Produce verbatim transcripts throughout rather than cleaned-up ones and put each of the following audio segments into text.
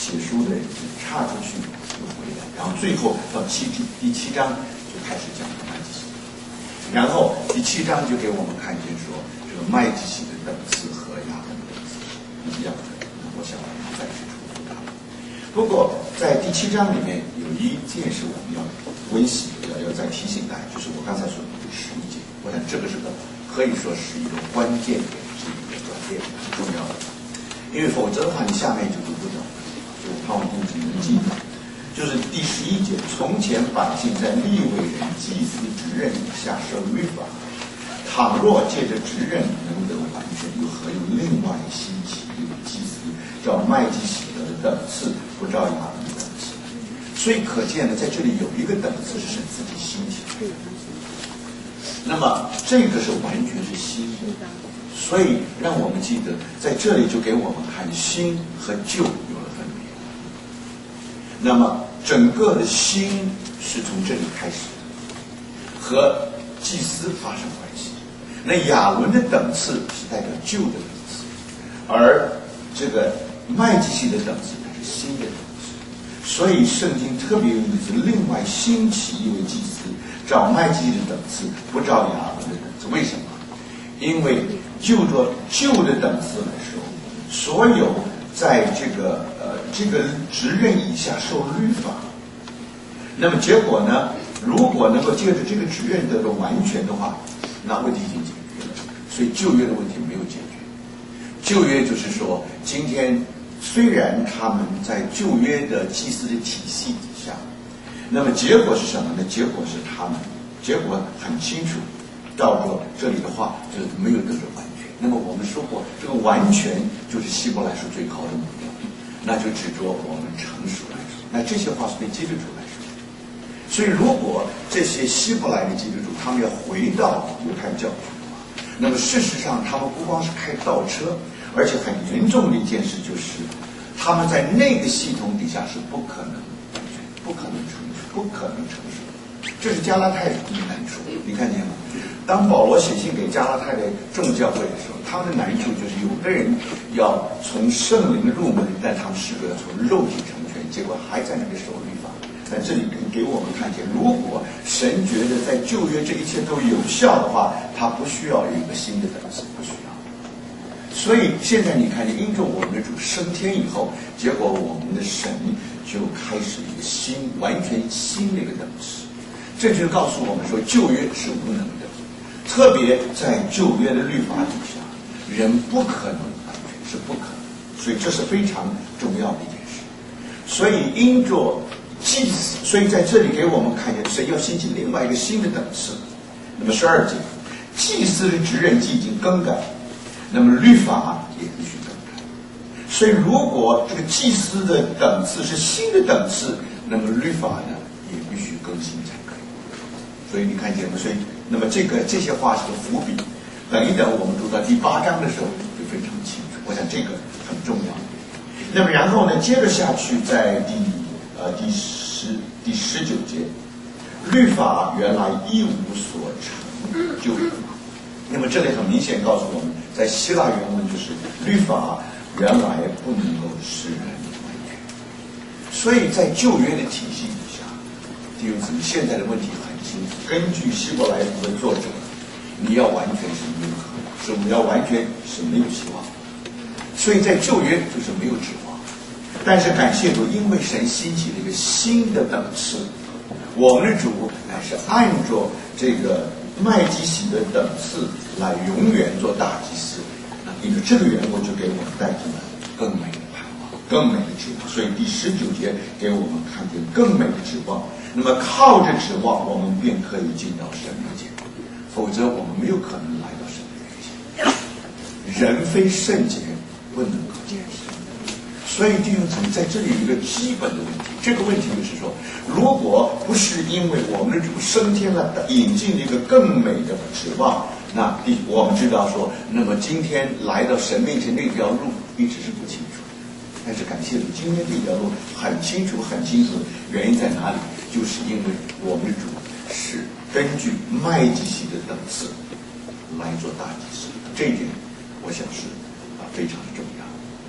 写书的人岔出去又回来，然后最后到七第七章就开始讲麦基洗德，然后第七章就给我们看见说，这个麦基洗德等次和亚伦的等次是一样的。我想暂时重复它。不过在第七章里面有一件事我们要温习，要要再提醒大家，就是我刚才说的第十一节，我想这个是个可以说是一个关键点，是一个转变，很重要的。因为否则的话，你下面就读不懂。就我盼望弟兄能记得，就是第十一节，从前百姓在利未人祭司职任以下受律法，倘若借着职任能得完全，又何有另外兴起一位祭司，叫麦基洗德的等次，不照亚伦的等次？所以可见呢，在这里有一个等次是神自己兴起的。那么这个是完全是新的。所以让我们记得，在这里就给我们看新和旧有了分别。那么整个的新是从这里开始的，和祭司发生关系。那亚伦的等次是代表旧的等次，而这个麦基洗的等次它是新的等次。所以圣经特别用的是另外兴起一位祭司，照麦基洗的等次，不照亚伦的等次。为什么？因为就着旧的等次来说，所有在这个呃这个职任以下受律法，那么结果呢，如果能够借着这个职任得到完全的话，那问题已经解决了。所以旧约的问题没有解决。旧约就是说，今天虽然他们在旧约的祭司的体系底下，那么结果是什么呢？结果是他们结果很清楚。照着这里的话，就是没有得着完全。那么我们说过，这个完全就是希伯来书最高的目标，那就指着我们成熟来说。那这些话是对基督徒来说。所以，如果这些希伯来的基督徒他们要回到犹太教去的话，那么事实上他们不光是开倒车，而且很严重的一件事就是，他们在那个系统底下是不可能完全、不可能成熟、不可能成熟。这是加拉太人的难处，你看见吗？当保罗写信给加拉太的众教会的时候，他们的难处就是有的人要从圣灵入门，但他们试着要从肉体成全，结果还在那个守律法。但这里给我们看见，如果神觉得在旧约这一切都有效的话，他不需要有一个新的等次，不需要。所以现在你看见，因着我们的主升天以后，结果我们的神就开始一个新、完全新的一个等次。这就告诉我们说，旧约是无能的，特别在旧约的律法底下，人不可能完全，是不可能，所以这是非常重要的一件事。所以因着祭司，所以在这里给我们看见神要兴起另外一个新的等次。那么十二节，祭司的职任既已经更改，那么律法也必须更改。所以如果这个祭司的等次是新的等次，那么律法呢也必须更新才可以。所以你看见吗？所以那么这个这些话是个伏笔，等一等我们读到第八章的时候就非常清楚。我想这个很重要。那么然后呢，接着下去在第呃第十第十九节，律法原来一无所成就。那么这里很明显告诉我们，在希腊原文就是律法原来不能够使人完全。所以在旧约的体系底下，弟兄姊妹，现在的问题很清楚。根据希伯来书的作者，你要完全是没有可能，是我们要完全是没有希望。所以在旧约就是没有指望。但是感谢主，因为神兴起了一个新的等次，我们的主乃是按照这个麦基洗的等次来永远做大祭司。因为这个缘故，就给我们带进了更美的盼望，更美的指望。所以第十九节给我们看见更美的指望。那么靠着指望，我们便可以进到神面前，否则我们没有可能来到神的面前。人非圣洁，不能够见神。所以弟兄姊妹，在这里有一个基本的问题，这个问题就是说，如果不是因为我们的主升天了，引进了一个更美的指望，那第我们知道说，那么今天来到神面前那条路一直是不清楚的。但是感谢主，今天这条路很清楚很清楚，原因在哪里？就是因为我们的主是根据麦基洗的等次来做大祭司，这一点我想是啊非常的重要。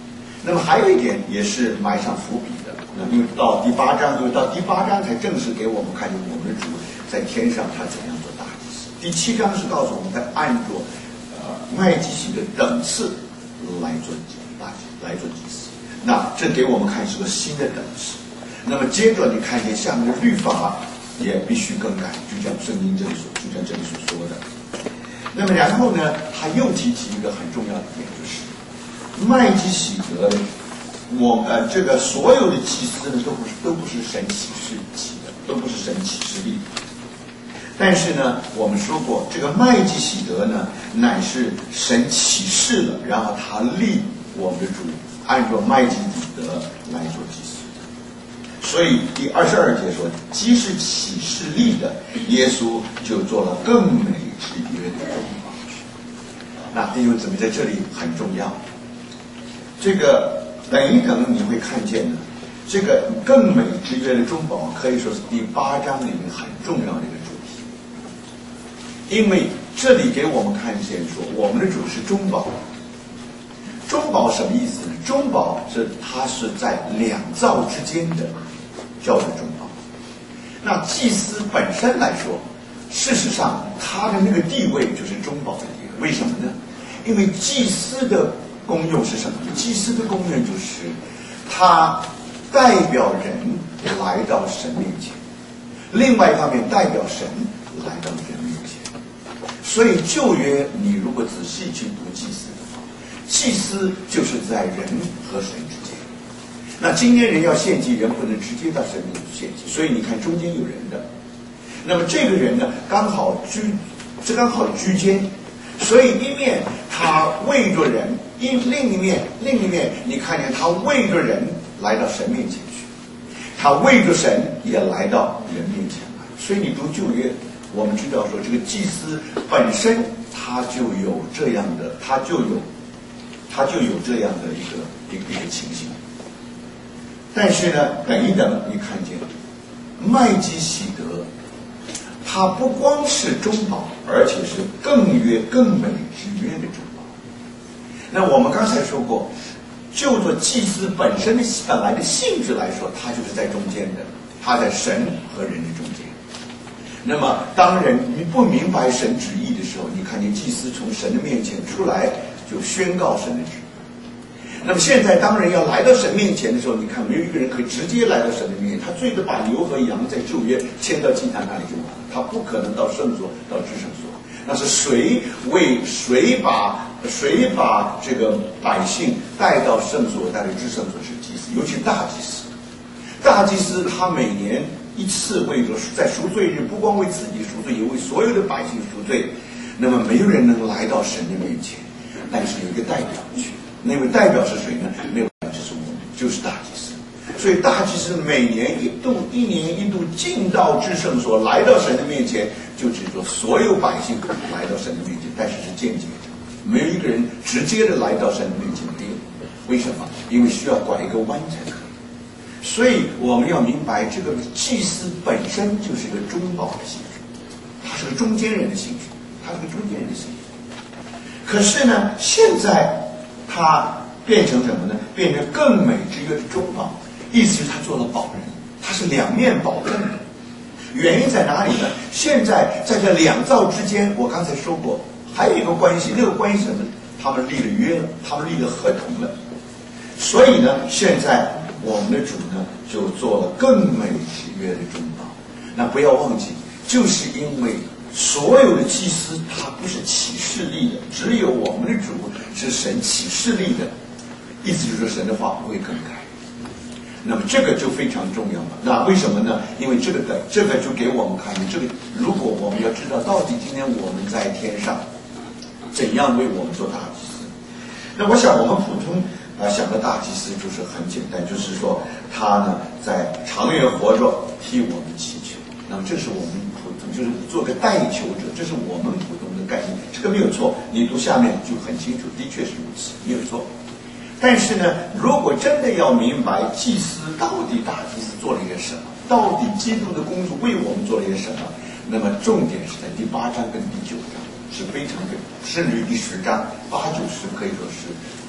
那么还有一点也是埋上伏笔的，那因为到第八章，因为到第八章才正式给我们看见我们的主在天上他怎样做大祭司。第七章是告诉我们他按着呃麦基洗的等次来做大祭来做祭司，那这给我们看是个新的等次。那么接着你看见下面的律法也必须更改，就像圣经这里所就像这里所说的。那么然后呢，他又提起一个很重要的点，就是麦基洗德，我呃这个所有的祭司呢，都不是都不是神启示起的，都不是神启示立的。但是呢，我们说过，这个麦基洗德呢，乃是神启示了，然后他立我们的主按照麦基洗德来做祭司。所以第二十二节说，既是启示立的，耶稣就做了更美之约的中保。那弟兄姊妹在这里很重要，这个等一等你会看见呢，这个更美之约的中保可以说是第八章里面很重要的一个主题，因为这里给我们看见说，我们的主是中保。中保什么意思呢？中保是它是在两造之间的，叫做中保。那祭司本身来说，事实上他的那个地位就是中保的地位。为什么呢？因为祭司的功用是什么呢？祭司的功用就是他代表人来到神面前，另外一方面代表神来到人面前。所以旧约你如果仔细去读祭司的话，祭司就是在人和神之间。那今天人要献祭，人不能直接到神面前献祭，所以你看中间有人的。那么这个人呢，刚好居，这刚好居间，所以一面他为着人，一另一面另一面你看见他为着人来到神面前去，他为着神也来到人面前来。所以你读旧约，我们知道说这个祭司本身他就有这样的，他就有他就有这样的一个一个一个情形。但是呢，等一等，你看见麦基洗德，他不光是中保，而且是更约更美之约的中保。那我们刚才说过，就做祭司本身的本来的性质来说，他就是在中间的，他在神和人的中间。那么当人不明白神旨意的时候，你看见祭司从神的面前出来，就宣告神的旨意。那么现在当人要来到神面前的时候，你看没有一个人可以直接来到神的面前，他最多把牛和羊在旧约牵到祭坛那里就完了，他不可能到圣所到至圣所。那是谁为谁把谁把这个百姓带到圣所带到至圣所是祭司，尤其大祭司。大祭司他每年一次为着在赎罪日，不光为自己赎罪，也为所有的百姓赎罪。那么没有人能来到神的面前，但是有一个代表去。那位代表是谁呢？那位就是我们，就是大祭司。所以大祭司每年一度，一年一度进到至圣所，来到神的面前，就指着所有百姓来到神的面前，但是是间接的，没有一个人直接的来到神的面前。没有，为什么？因为需要拐一个弯才可以。所以我们要明白，这个祭司本身就是一个中保的性质，他是个中间人的性质，他是个中间人的性质。可是呢，现在他变成什么呢？变成更美之约的中保，意思是他做了保人，他是两面保证的。原因在哪里呢？现在在这两造之间，我刚才说过，还有一个关系，那个关系什么？他们立了约了，他们立了合同了。所以呢，现在我们的主呢，就做了更美之约的中保。那不要忘记，就是因为所有的祭司他不是启示立的，只有我们的主是神启示立的，意思就是说神的话不会更改。那么这个就非常重要了。那为什么呢？因为这个的这个就给我们看，这个如果我们要知道到底今天我们在天上怎样为我们做大祭司，那我想我们普通啊、呃、想的大祭司就是很简单，就是说他呢在长远活着替我们祈求。那么这是我们普通，就是做个代求者，这是我们普通的概念，这个没有错。你读下面就很清楚，的确是如此，没有错。但是呢，如果真的要明白祭司到底大祭司做了一些什么，到底基督的工作为我们做了一些什么，那么重点是在第八章跟第九章，是非常的，甚至于第十章八九十可以说是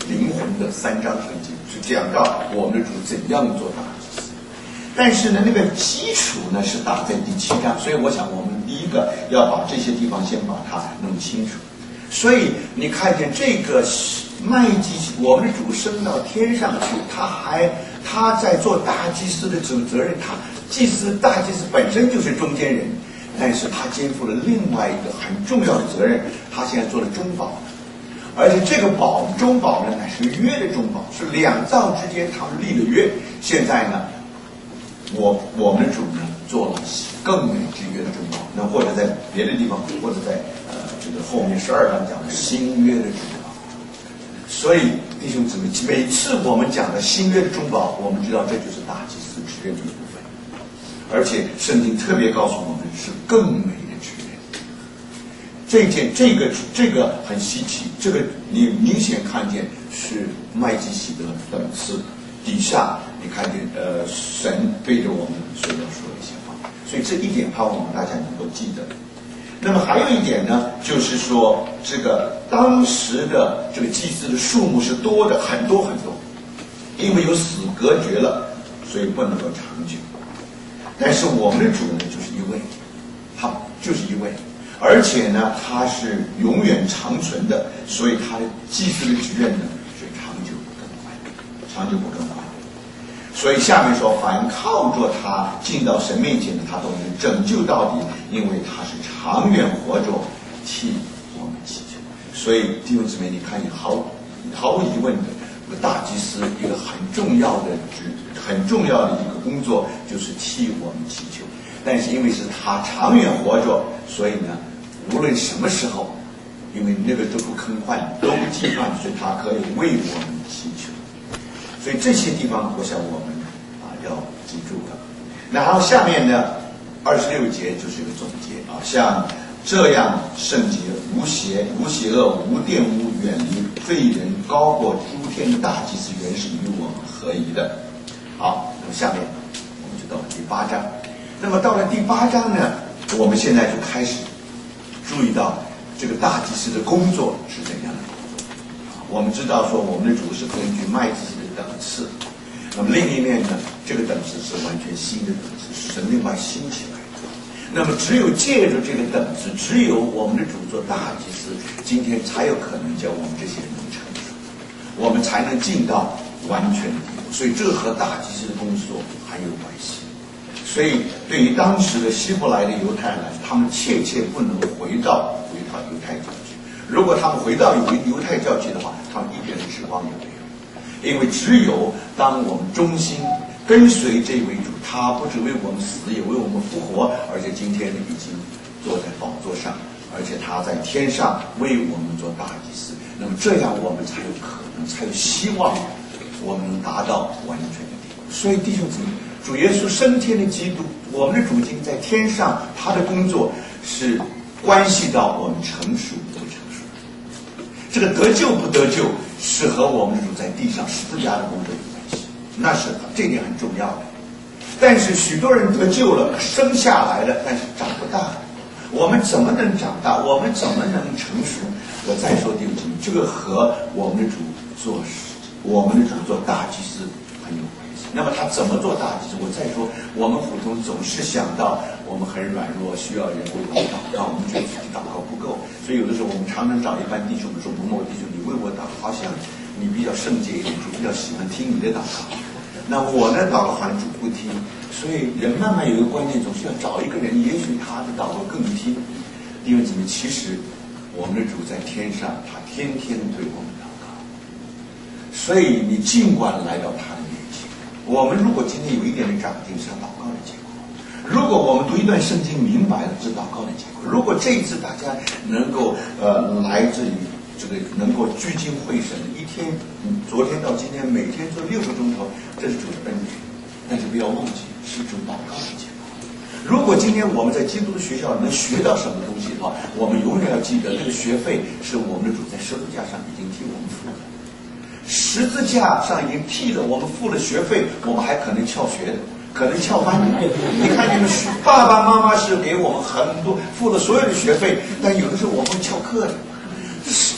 灵魂的三章圣经，是讲到我们的主怎样做大祭司。但是呢，那个基础呢是打在第七章，所以我想我们第一个要把这些地方先把它弄清楚。所以你看见这个麦基洗，我们的主升到天上去，他还他在做大祭司的责责任，他祭司大祭司本身就是中间人，但是他肩负了另外一个很重要的责任，他现在做了中保，而且这个保中保呢乃是约的中保，是两造之间他们立了约。现在呢，我我们的主呢做了更美之约的中保，那或者在别的地方，或者在呃这个后面十二章讲的新约的中保。所以弟兄姊妹，每次我们讲的新约的中保，我们知道这就是大祭司职任的一部分，而且圣经特别告诉我们是更美的职任。这件这个这个很稀奇，这个你明显看见是麦基洗德等次底下，你看见呃神对着我们所要说的一些话，所以这一点盼望我们大家能够记得。那么还有一点呢，就是说这个当时的这个祭司的数目是多的，很多很多，因为有死隔绝了，所以不能够长久。但是我们的主呢，就是一位，他就是一位，而且呢，他是永远长存的，所以他的祭司的职任呢是长久不更换，长久不更换。所以下面说，凡靠着他进到神面前的，他都能拯救到底，因为他是长远活着，替我们祈求。所以弟兄姊妹，你看，毫毫无疑问的，大祭司一个很重要的职、很重要的一个工作，就是替我们祈求。但是因为是他长远活着，所以呢，无论什么时候，因为那个都不更换，都不替换，所以他可以为我们祈求。所以这些地方，我想我们啊要记住的。然后下面呢，二十六节就是一个总结啊，像这样圣洁、无邪、无邪恶、无玷污、远离罪人、高过诸天的大祭司，原是与我们合宜的。好，那么下面我们就到了第八章。那么到了第八章呢，我们现在就开始注意到这个大祭司的工作是怎样的。我们知道说，我们的主是根据麦基洗德等次，那么另一面呢，这个等次是完全新的等次，是神另外兴起来的。那么只有借着这个等次，只有我们的主做大祭司，今天才有可能叫我们这些人能成熟，我们才能进到完全的地步。所以这和大祭司的工作很有关系。所以对于当时的希伯来的犹太人来说，他们切切不能回到回到犹太教区。如果他们回到犹犹太教区的话，他们一点指望也没有。因为只有当我们忠心跟随这位主，他不只为我们死，也为我们复活，而且今天已经坐在宝座上，而且他在天上为我们做大祭司。那么这样我们才有可能，才有希望，我们能达到完全的地步。所以弟兄姊妹，主耶稣升天的基督，我们的主经在天上，他的工作是关系到我们成熟不成熟。这个得救不得救，是和我们的主在地上十字架的工作有关系，那是这点很重要的。但是许多人得救了，生下来了，但是长不大。我们怎么能长大？我们怎么能成熟？我再说弟兄姊妹，这个和我们的主做我们的主做大祭司很有关系。那么他怎么做大祭司？我再说，我们普通总是想到我们很软弱，需要人为我们祷告，我们觉得自己祷告不够，所以有的时候我们常常找一般弟兄说：“某某弟兄，你为我祷告，好像你比较圣洁一点，主比较喜欢听你的祷告。那我呢，祷告好像主不听，所以人慢慢有一个观念，总是要找一个人，也许他的祷告更听。弟兄姊妹，其实我们的主在天上，他天天对我们祷告，所以你尽管来到他的面前。我们如果今天有一点点长进，是祷告的结果。如果我们读一段圣经明白了，是祷告的结果。如果这一次大家能够呃来这里，这个能够聚精会神，一天，嗯，昨天到今天每天做六个钟头，这是主的恩典。但是不要忘记，是主祷告的结果。如果今天我们在基督的学校能学到什么东西的话，我们永远要记得，这个学费是我们的主在十字架上已经替我们付了。十字架上已经替了我们付了学费，我们还可能翘学的，可能翘班的。你看，你们爸爸妈妈是给我们很多付了所有的学费，但有的时候我们会翘课的。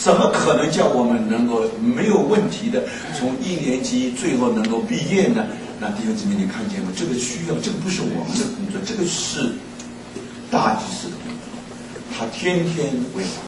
怎么可能叫我们能够没有问题的从一年级最后能够毕业呢？那弟兄姊妹，你看见吗？这个需要，这个不是我们的工作，这个是大祭司的工作。他天天为法